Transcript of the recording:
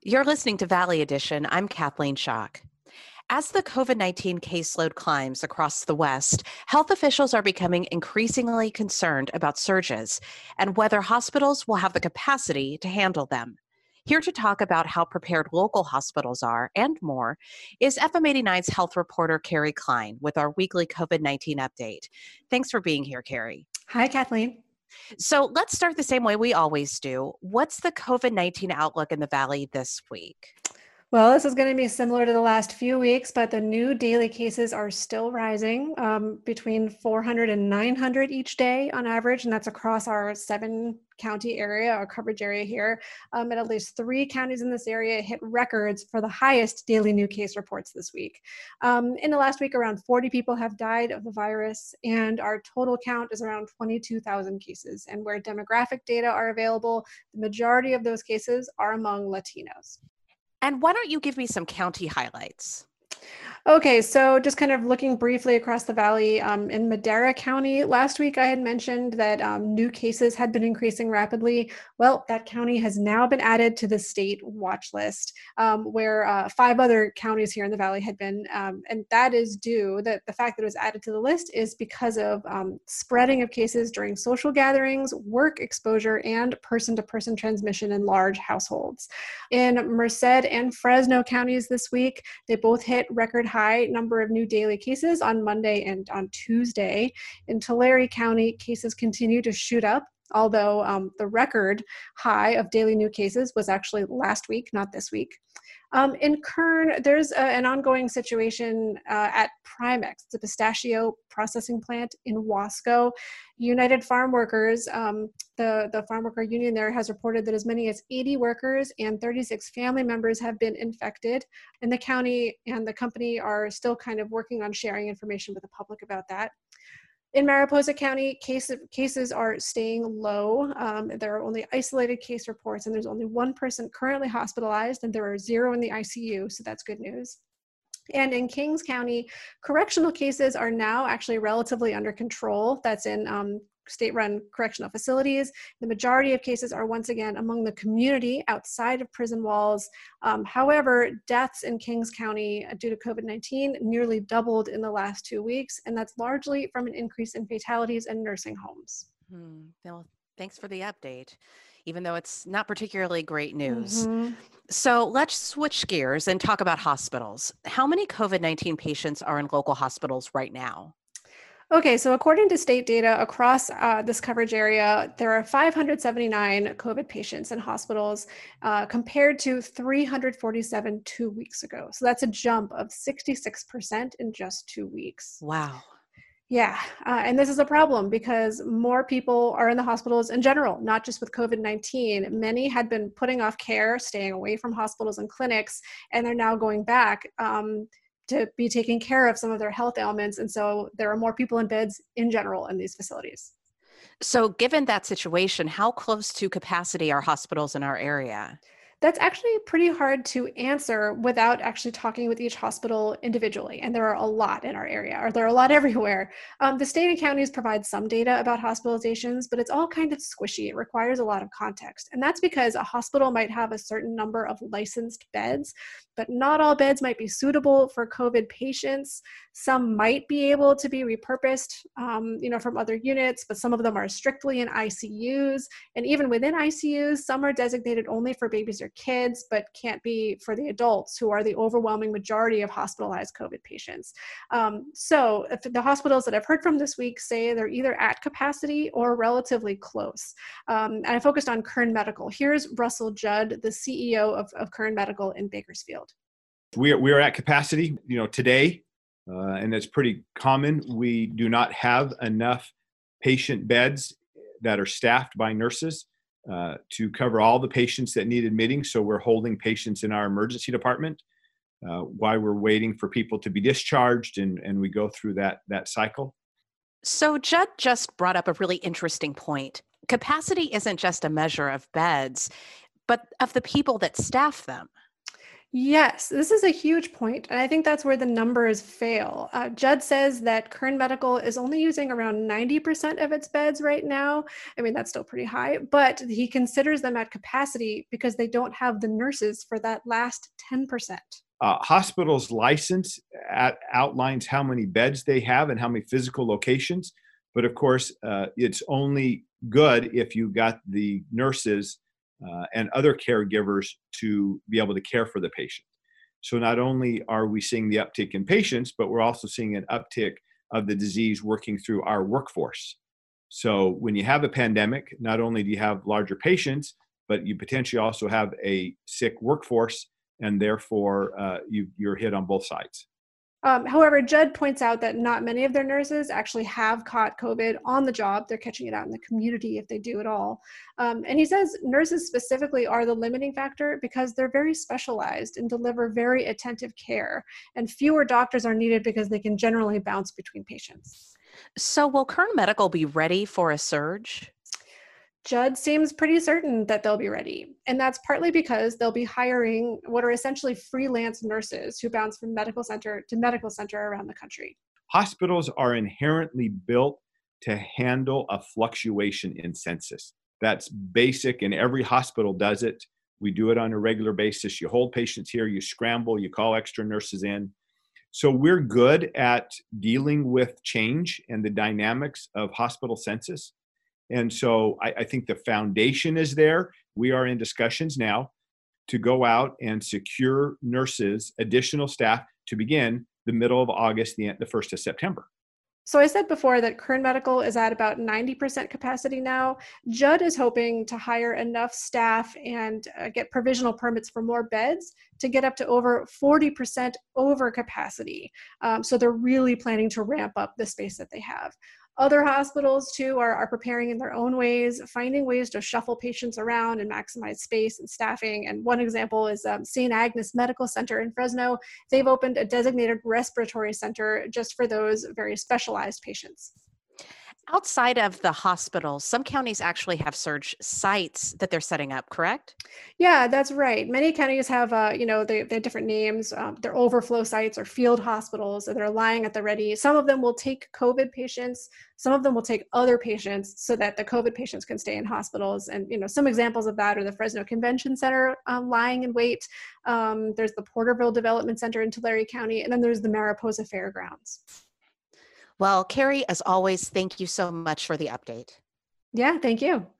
You're listening to Valley Edition. I'm Kathleen Schock. As the COVID-19 caseload climbs across the West, health officials are becoming increasingly concerned about surges and whether hospitals will have the capacity to handle them. Here to talk about how prepared local hospitals are and more is FM89's health reporter Carrie Klein with our weekly COVID-19 update. Thanks for being here, Carrie. Hi, Kathleen. So let's start the same way we always do. What's the COVID-19 outlook in the Valley this week? Well, this is going to be similar to the last few weeks, but the new daily cases are still rising between 400 and 900 each day on average, and that's across our 7-county area, our coverage area here. And at least 3 counties in this area hit records for the highest daily new case reports this week. In the last week, around 40 people have died of the virus, and our total count is around 22,000 cases. And where demographic data are available, the majority of those cases are among Latinos. And why don't you give me some county highlights? Okay, so just kind of looking briefly across the valley, in Madera County, last week I had mentioned that new cases had been increasing rapidly. Well, that county has now been added to the state watch list, where 5 other counties here in the valley had been, and that is due, the fact that it was added to the list is because of spreading of cases during social gatherings, work exposure, and person-to-person transmission in large households. In Merced and Fresno counties this week, they both hit record high number of new daily cases on Monday and on Tuesday. In Tulare County, cases continue to shoot up, although the record high of daily new cases was actually last week, not this week. In Kern, there's an ongoing situation at Primex. It's a pistachio processing plant in Wasco. United Farm Workers, the farm worker union there, has reported that as many as 80 workers and 36 family members have been infected. And the county and the company are still kind of working on sharing information with the public about that. In Mariposa County, cases are staying low. There are only isolated case reports, and there's only 1 person currently hospitalized, and there are 0 in the ICU, so that's good news. And in Kings County, correctional cases are now actually relatively under control. That's in state-run correctional facilities. The majority of cases are once again among the community outside of prison walls. However, deaths in Kings County due to COVID-19 nearly doubled in the last 2 weeks, and that's largely from an increase in fatalities in nursing homes. Well, thanks for the update, even though it's not particularly great news. Mm-hmm. So let's switch gears and talk about hospitals. How many COVID-19 patients are in local hospitals right now? Okay, so according to state data across this coverage area, there are 579 COVID patients in hospitals compared to 347 2 weeks ago. So that's a jump of 66% in just 2 weeks. Wow. Yeah, and this is a problem because more people are in the hospitals in general, not just with COVID-19. Many had been putting off care, staying away from hospitals and clinics, and they're now going back to be taking care of some of their health ailments. And so there are more people in beds in general in these facilities. So given that situation, how close to capacity are hospitals in our area? That's actually pretty hard to answer without actually talking with each hospital individually. And there are a lot in our area, or there are a lot everywhere. The state and counties provide some data about hospitalizations, but it's all kind of squishy. It requires a lot of context. And that's because a hospital might have a certain number of licensed beds, but not all beds might be suitable for COVID patients. Some might be able to be repurposed, from other units, but some of them are strictly in ICUs. And even within ICUs, some are designated only for babies or kids, but can't be for the adults, who are the overwhelming majority of hospitalized COVID patients. So the hospitals that I've heard from this week say they're either at capacity or relatively close. And I focused on Kern Medical. Here's Russell Judd, the CEO of Kern Medical in Bakersfield. We are at capacity, today, and that's pretty common. We do not have enough patient beds that are staffed by nurses to cover all the patients that need admitting. So we're holding patients in our emergency department while we're waiting for people to be discharged, and we go through that cycle. So Judd just brought up a really interesting point. Capacity isn't just a measure of beds, but of the people that staff them. Yes, this is a huge point, and I think that's where the numbers fail. Judd says that Kern Medical is only using around 90% of its beds right now. I mean, that's still pretty high, but he considers them at capacity because they don't have the nurses for that last 10%. Hospitals license outlines how many beds they have and how many physical locations. But of course, it's only good if you got the nurses and other caregivers to be able to care for the patient. So not only are we seeing the uptick in patients, but we're also seeing an uptick of the disease working through our workforce. So when you have a pandemic, not only do you have larger patients, but you potentially also have a sick workforce, and therefore you're hit on both sides. However, Judd points out that not many of their nurses actually have caught COVID on the job. They're catching it out in the community if they do at all. And he says nurses specifically are the limiting factor because they're very specialized and deliver very attentive care, and fewer doctors are needed because they can generally bounce between patients. So, will Kern Medical be ready for a surge? Judd seems pretty certain that they'll be ready. And that's partly because they'll be hiring what are essentially freelance nurses who bounce from medical center to medical center around the country. Hospitals are inherently built to handle a fluctuation in census. That's basic, and every hospital does it. We do it on a regular basis. You hold patients here, you scramble, you call extra nurses in. So we're good at dealing with change and the dynamics of hospital census. And so I think the foundation is there. We are in discussions now to go out and secure nurses, additional staff to begin the middle of August, the 1st of September. So I said before that Kern Medical is at about 90% capacity now. Judd is hoping to hire enough staff and get provisional permits for more beds to get up to over 40% over capacity. So they're really planning to ramp up the space that they have. Other hospitals, too, are preparing in their own ways, finding ways to shuffle patients around and maximize space and staffing. And one example is St. Agnes Medical Center in Fresno. They've opened a designated respiratory center just for those very specialized patients. Outside of the hospitals, some counties actually have surge sites that they're setting up, correct? Yeah, that's right. Many counties have, they have different names. They're overflow sites or field hospitals, and they're lying at the ready. Some of them will take COVID patients. Some of them will take other patients so that the COVID patients can stay in hospitals. And, some examples of that are the Fresno Convention Center lying in wait. There's the Porterville Development Center in Tulare County, and then there's the Mariposa Fairgrounds. Well, Carrie, as always, thank you so much for the update. Yeah, thank you.